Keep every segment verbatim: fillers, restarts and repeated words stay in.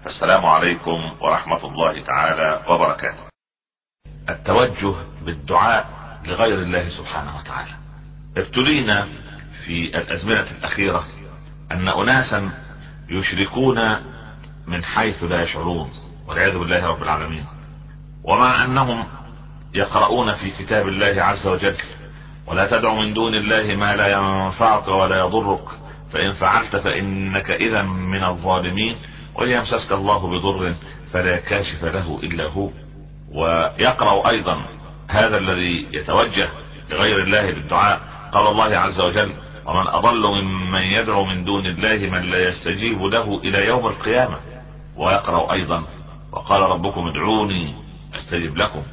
السلام عليكم ورحمة الله تعالى وبركاته. التوجه بالدعاء لغير الله سبحانه وتعالى. ابتلينا في الازمنة الاخيرة ان اناسا يشركون من حيث لا يشعرون والعياذ بالله رب العالمين، ومع انهم يقرؤون في كتاب الله عز وجل: ولا تدع من دون الله ما لا ينفعك ولا يضرك فإن فعلت فإنك إذا من الظالمين وإن يمسسك الله بضر فلا كاشف له إلا هو. ويقرأ أيضا هذا الذي يتوجه لغير الله بالدعاء قال الله عز وجل: ومن أضل ممن يدعو من دون الله من لا يستجيب له إلى يوم القيامة. ويقرأ أيضا: وقال ربكم ادعوني أستجب لكم.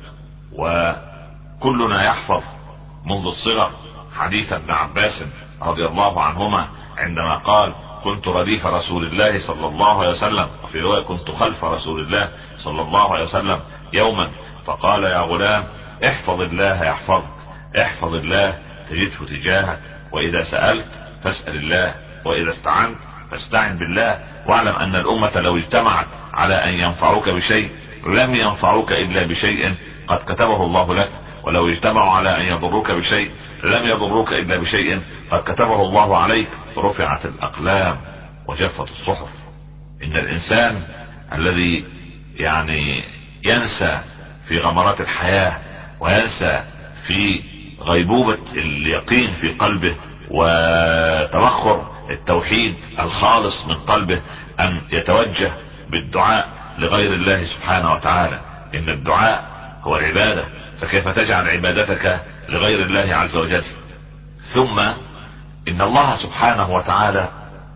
وكلنا يحفظ منذ الصغر حديث ابن عباس رضي الله عنهما عندما قال: كنت رديف رسول الله صلى الله عليه وسلم، وفي رواية كنت خلف رسول الله صلى الله عليه وسلم يوما فقال: يا غلام احفظ الله يحفظك، احفظ الله تجده تجاهك، واذا سألت فاسأل الله، واذا استعنت فاستعن بالله، واعلم ان الامة لو اجتمعت على ان ينفعوك بشيء لم ينفعوك الا بشيء قد كتبه الله لك، ولو اجتمعوا على ان يضروك بشيء لم يضروك الا بشيء قد كتبه الله عليك. رفعت الاقلام وجفت الصحف. ان الانسان الذي يعني ينسى في غمرات الحياة وينسى في غيبوبة اليقين في قلبه وتبخر التوحيد الخالص من قلبه ان يتوجه بالدعاء لغير الله سبحانه وتعالى. ان الدعاء هو العبادة، فكيف تجعل عبادتك لغير الله عز وجل؟ ثم ان الله سبحانه وتعالى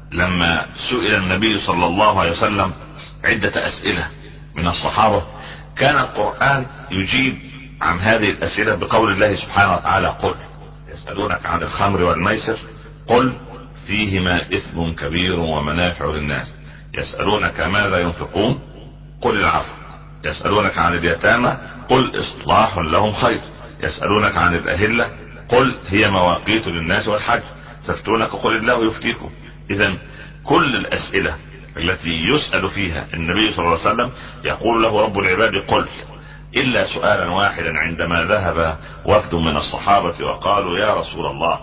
لما سئل النبي صلى الله عليه وسلم عدة اسئلة من الصحابة كان القرآن يجيب عن هذه الاسئلة بقول الله سبحانه وتعالى: قل يسألونك عن الخمر والميسر قل فيهما اثم كبير ومنافع للناس، يسألونك ماذا ينفقون قل العفو، يسألونك عن اليتامى قل اصلاح لهم خير، يسألونك عن الاهلة قل هي مواقيت للناس والحج، يستفتونك قل الله يفتيكم. اذا كل الاسئلة التي يسأل فيها النبي صلى الله عليه وسلم يقول له رب العباد قل، الا سؤالا واحدا عندما ذهب وفد من الصحابة وقالوا: يا رسول الله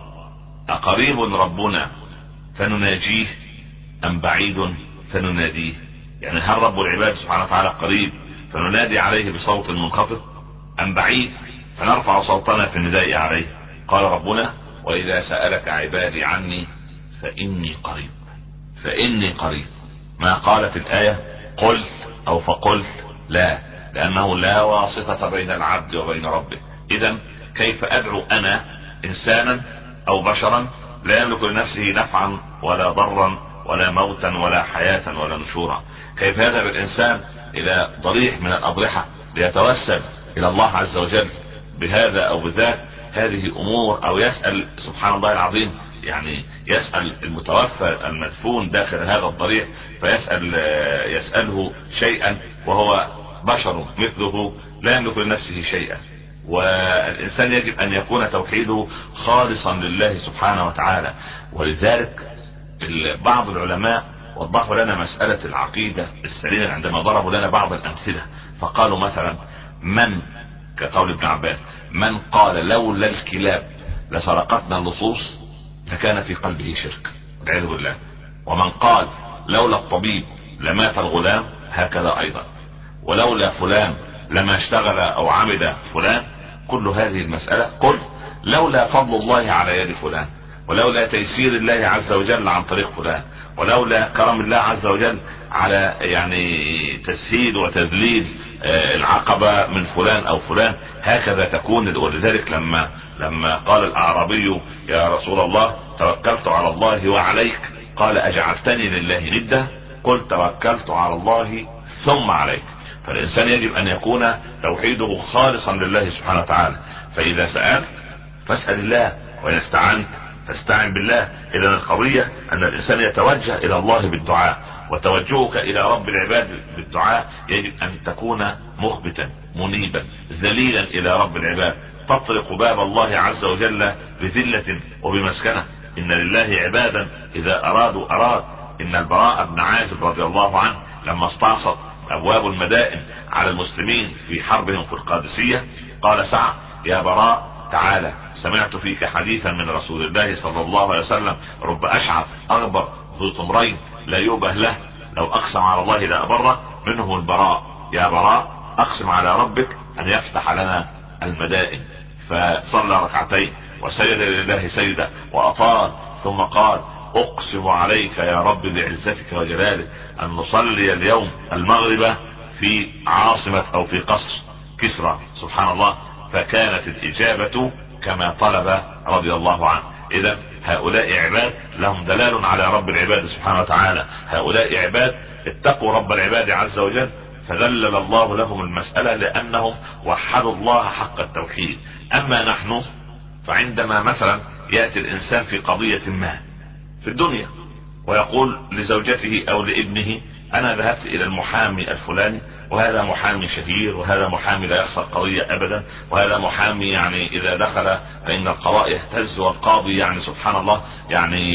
اقريب ربنا فنناجيه ام بعيد فنناديه؟ يعني هل رب العباد سبحانه وتعالى قريب فننادي عليه بصوت منخفض ام بعيد فنرفع صوتنا في النداء عليه؟ قال ربنا: واذا سألك عبادي عني فاني قريب. فاني قريب ما قال في الآية قل او فقل، لا، لانه لا واسطة بين العبد وبين ربه. اذا كيف ادعو انا انسانا او بشرا لا يملك لنفسه نفعا ولا ضرا ولا موتا ولا حياة ولا نشورا؟ كيف يذهب الانسان الى ضريح من الاضرحة ليتوسل الى الله عز وجل بهذا او بذاك؟ هذه امور. او يسأل سبحان الله العظيم، يعني يسأل المتوفى المدفون داخل هذا الضريح فيسأل يسأله شيئا وهو بشر مثله لا يملك لنفسه شيئا. والانسان يجب ان يكون توحيده خالصا لله سبحانه وتعالى. ولذلك بعض العلماء وضحوا لنا مسألة العقيدة السليمة عندما ضربوا لنا بعض الامثلة، فقالوا مثلا: من كقول ابن عباس من قال لولا الكلاب لسرقتنا اللصوص لكان في قلبه شرك والعياذ بالله. ومن قال لولا الطبيب لمات الغلام هكذا ايضا، ولولا فلان لما اشتغل او عمد فلان. كل هذه المسألة قل لولا فضل الله على يد فلان، ولولا تيسير الله عز وجل عن طريق فلان، ولولا كرم الله عز وجل على يعني تسهيل وتذليل العقبة من فلان او فلان، هكذا تكون. ولذلك لما لما قال الاعرابي: يا رسول الله توكلت على الله وعليك، قال: اجعلتني لله ندا؟ قل توكلت على الله ثم عليك. فالانسان يجب ان يكون توحيده خالصا لله سبحانه وتعالى. فاذا سألت فاسأل الله، وإن استعنت فاستعن بالله. اذا القضية ان الانسان يتوجه الى الله بالدعاء، وتوجهك الى رب العباد بالدعاء يجب ان تكون مخبتا منيبا ذليلا الى رب العباد، تطرق باب الله عز وجل بذلة وبمسكنة. ان لله عبادا اذا ارادوا اراد. ان البراء بن عازب رضي الله عنه لما استعصت ابواب المدائن على المسلمين في حربهم في القادسية، قال سعد يا براء تعالى، سمعت فيك حديثا من رسول الله صلى الله عليه وسلم رب اشعث اغبر ذو طمرين لا يؤبه له، لو اقسم على الله لأبره، منه البراء. يا براء اقسم على ربك ان يفتح لنا المدائن. فصلى ركعتين وسجد لله سجدة واطال، ثم قال اقسم عليك يا رب بعزتك وجلالك ان نصلي اليوم المغرب في عاصمة او في قصر كسرى. سبحان الله، فكانت الاجابة كما طلب رضي الله عنه. اذا هؤلاء عباد لهم دلال على رب العباد سبحانه وتعالى، هؤلاء عباد اتقوا رب العباد عز وجل فذلل الله لهم المسألة لانهم وحدوا الله حق التوحيد. اما نحن فعندما مثلا يأتي الانسان في قضية ما في الدنيا ويقول لزوجته او لابنه انا ذهبت الى المحامي الفلاني، وهذا محامي شهير، وهذا محامي لا يخسر قضية ابدا، وهذا محامي يعني اذا دخل فان القضاء يهتز، والقاضي يعني سبحان الله يعني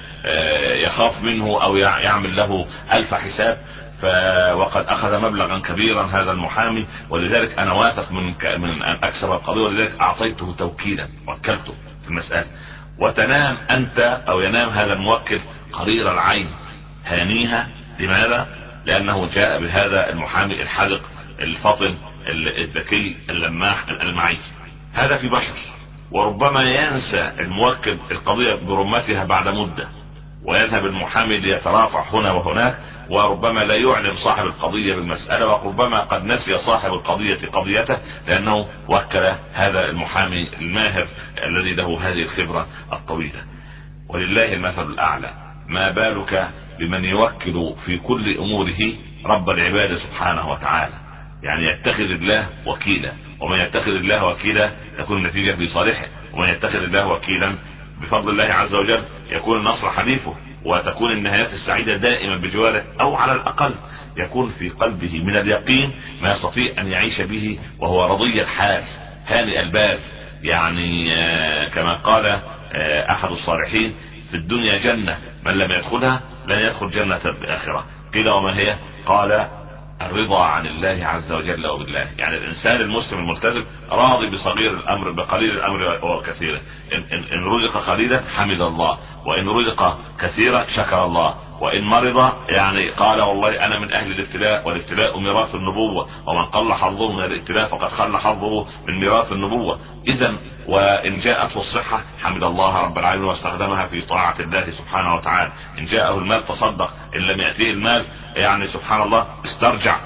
يخاف منه او يعمل له الف حساب، ف وقد اخذ مبلغا كبيرا هذا المحامي، ولذلك انا واثق من من ان اكسب القضية، ولذلك اعطيته توكيلا وكلته في المسألة. وتنام انت او ينام هذا الموكل قرير العين هانيها. لماذا؟ لانه جاء بهذا المحامي الحذق الفطن الذكي اللماح الالمعي. هذا في بشر، وربما ينسى الموكل القضية برمتها بعد مدة، ويذهب المحامي ليترافع هنا وهناك، وربما لا يعلم صاحب القضية بالمسألة، وربما قد نسي صاحب القضية قضيته لأنه وكل هذا المحامي الماهر الذي له هذه الخبرة الطويلة. ولله المثل الأعلى، ما بالك بمن يوكل في كل أموره رب العباد سبحانه وتعالى، يعني يتخذ الله وكيلا، ومن يتخذ الله وكيلا تكون النتيجة في صالحه، ومن يتخذ الله وكيلا بفضل الله عز وجل يكون النصر حليفه، وتكون النهايات السعيدة دائما بجواره، او على الاقل يكون في قلبه من اليقين ما يستطيع ان يعيش به وهو رضي الحال هانئ البال. يعني كما قال احد الصالحين في الدنيا جنة من لم يدخلها لن يدخل جنة الآخرة. قيل وما هي؟ قال الرضا عن الله عز وجل وبالله. يعني الانسان المسلم الملتزم راضي بصغير الامر بقليل الامر وكثيره، إن, إن, ان رزق قليلا حمد الله، وان رزق كثيرا شكر الله، وان مرض يعني قال والله انا من اهل الابتلاء، والابتلاء ميراث النبوة، ومن قل حظه من الابتلاء فقد خل حظه من ميراث النبوة. اذا وان جاءته الصحة حمد الله رب العالمين واستخدمها في طاعة الله سبحانه وتعالى. ان جاءه المال تصدق، ان لم يأتيه المال يعني سبحان الله استرجع،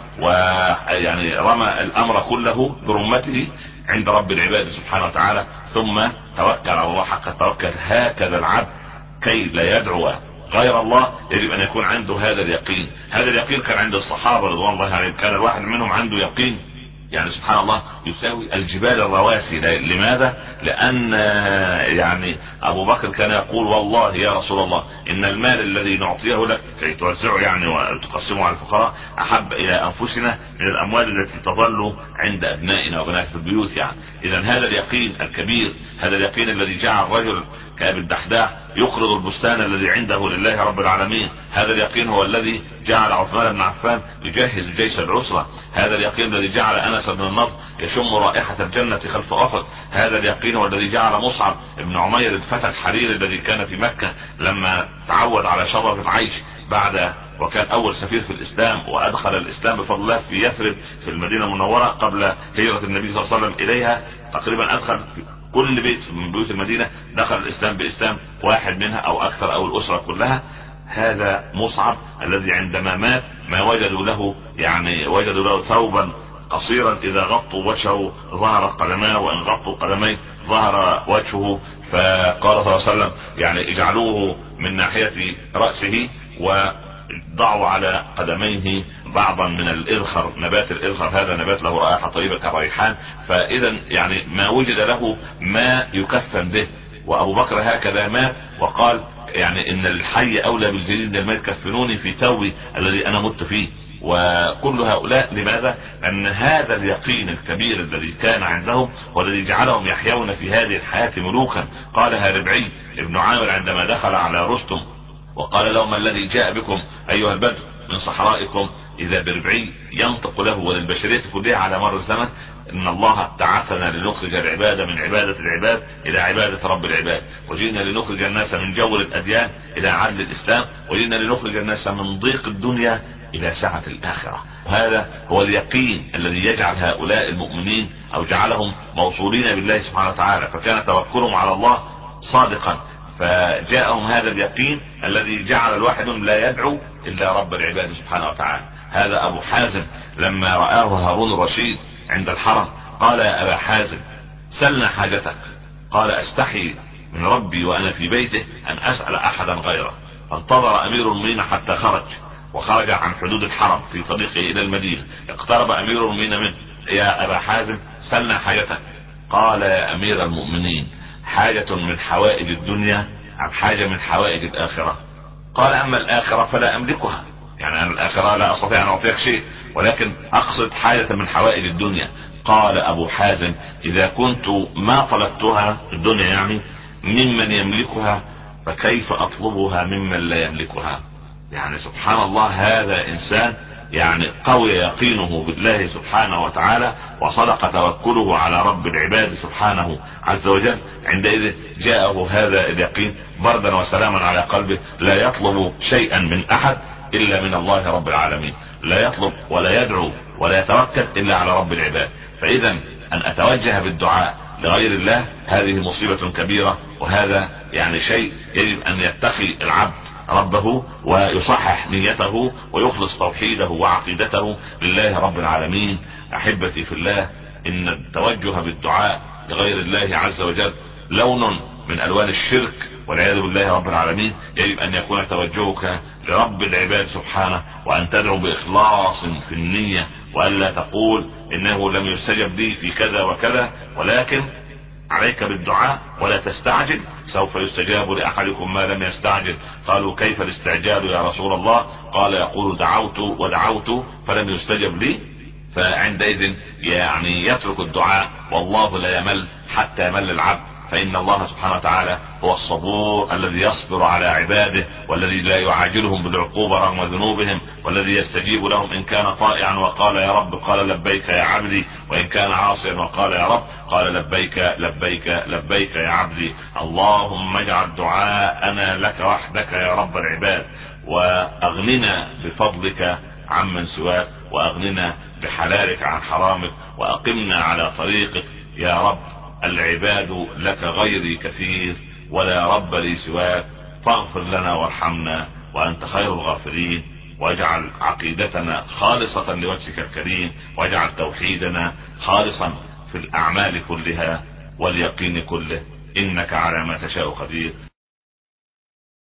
ويعني رمى الامر كله برمته عند رب العباد سبحانه وتعالى، ثم توكل على الله حق التوكل. هكذا العبد كي لا يدعو غير الله يجب ان يكون عنده هذا اليقين. هذا اليقين كان عند الصحابة رضوان الله عليهم، كان الواحد منهم عنده يقين يعني سبحان الله يساوي الجبال الرواسي. لماذا؟ لان يعني ابو بكر كان يقول والله يا رسول الله ان المال الذي نعطيه لك كي توزعه يعني وتقسمه على الفقراء احب الى انفسنا من الاموال التي تظل عند ابنائنا وبناتنا في البيوت. يعني اذا هذا اليقين الكبير، هذا اليقين الذي جعل الرجل كأبي الدحداح يقرض البستان الذي عنده لله رب العالمين، هذا اليقين هو الذي جعل عثمان بن عفان يجهز جيش العسرة، هذا اليقين الذي جعل انس بن النضر يشم رائحة الجنة خلف احد، هذا اليقين هو الذي جعل مصعب بن عمير الفتى الحريري الذي كان في مكة لما تعود على شرف العيش بعد وكان اول سفير في الاسلام وادخل الاسلام بفضل الله في يثرب في المدينة المنورة قبل هجرة النبي صلى الله عليه وسلم اليها، تقريبا ادخل كل بيت من بيوت المدينة دخل الاسلام باسلام واحد منها او اكثر او الاسرة كلها. هذا مصعب الذي عندما مات ما وجدوا له يعني وجدوا له ثوبا قصيرا اذا غطوا وجهه ظهرت قدماه، وان غطوا قدميه ظهر وجهه. فقال صلى الله عليه وسلم يعني اجعلوه من ناحية رأسه وضعوا على قدميه بعضا من الاذخر، نبات الاذخر هذا نبات له رائحة طيبة كالريحان. فاذا يعني ما وجد له ما يكفن به. وابو بكر هكذا مات وقال يعني ان الحي اولى بالجديد لما يكفنوني في ثوبي الذي انا مت فيه. وكل هؤلاء لماذا؟ ان هذا اليقين الكبير الذي كان عندهم والذي جعلهم يحيون في هذه الحياة ملوكا. قالها ربعي ابن عامر عندما دخل على رستم وقال لهم الذي جاء بكم ايها البدر من صحرائكم اذا بربعي ينطق له وللبشرية كلها على مر الزمن ان الله ابتعثنا لنخرج العباد من عبادة العباد الى عبادة رب العباد، وجئنا لنخرج الناس من جور الاديان الى عدل الاسلام، وجئنا لنخرج الناس من ضيق الدنيا الى سعة الاخرة. وهذا هو اليقين الذي يجعل هؤلاء المؤمنين او جعلهم موصولين بالله سبحانه وتعالى، فكان توكلهم على الله صادقا، فجاءهم هذا اليقين الذي جعل الواحد لا يدعو الا رب العباد سبحانه وتعالى. هذا ابو حازم لما رآه هارون الرشيد عند الحرم قال يا ابا حازم سلنا حاجتك، قال استحي من ربي وانا في بيته ان اسأل احدا غيره. فانتظر امير المؤمنين حتى خرج، وخرج عن حدود الحرم في طريقه الى المدينة. اقترب امير المؤمنين منه، يا ابا حازم سلنا حاجتك، قال يا امير المؤمنين حاجة من حوائج الدنيا ام حاجة من حوائج الاخرة؟ قال اما الاخرة فلا املكها، يعني انا الاخرة لا استطيع ان اعطيك شيء، ولكن اقصد حاجة من حوائج الدنيا. قال ابو حازم اذا كنت ما طلبتها الدنيا يعني ممن يملكها فكيف اطلبها ممن لا يملكها؟ يعني سبحان الله، هذا انسان يعني قوي يقينه بالله سبحانه وتعالى وصدق توكله على رب العباد سبحانه عز وجل. عندئذ جاءه هذا اليقين بردا وسلاما على قلبه، لا يطلب شيئا من احد الا من الله رب العالمين، لا يطلب ولا يدعو ولا يتوكل الا على رب العباد. فاذا ان اتوجه بالدعاء لغير الله هذه مصيبة كبيرة، وهذا يعني شيء يجب ان يتقي العبد ربه ويصحح نيته ويخلص توحيده وعقيدته لله رب العالمين. احبتي في الله، ان التوجه بالدعاء لغير الله عز وجل لون من الوان الشرك والعياذ بالله رب العالمين. يجب ان يكون توجهك لرب العباد سبحانه، وان تدعو باخلاص في النية، والا تقول انه لم يستجب لي في كذا وكذا، ولكن عليك بالدعاء ولا تستعجل، سوف يستجاب لأحدكم ما لم يستعجل. قالوا كيف الاستعجال يا رسول الله؟ قال يقول دعوت ودعوت فلم يستجب لي. فعندئذ يعني يترك الدعاء، والله لا يمل حتى يمل العبد، فإن الله سبحانه وتعالى هو الصبور الذي يصبر على عباده، والذي لا يعاجلهم بالعقوبة رغم ذنوبهم، والذي يستجيب لهم إن كان طائعا وقال يا رب قال لبيك يا عبدي، وإن كان عاصيا وقال يا رب قال لبيك لبيك لبيك يا عبدي. اللهم اجعل دعاءنا لك وحدك يا رب العباد، واغننا بفضلك عمن سواك، واغننا بحلالك عن حرامك، واقمنا على طريقك يا رب. العباد لك غيري كثير ولا رب لي سواك، فاغفر لنا وارحمنا وانت خير الغافرين، واجعل عقيدتنا خالصة لوجهك الكريم، واجعل توحيدنا خالصا في الاعمال كلها واليقين كله، انك على ما تشاء قدير.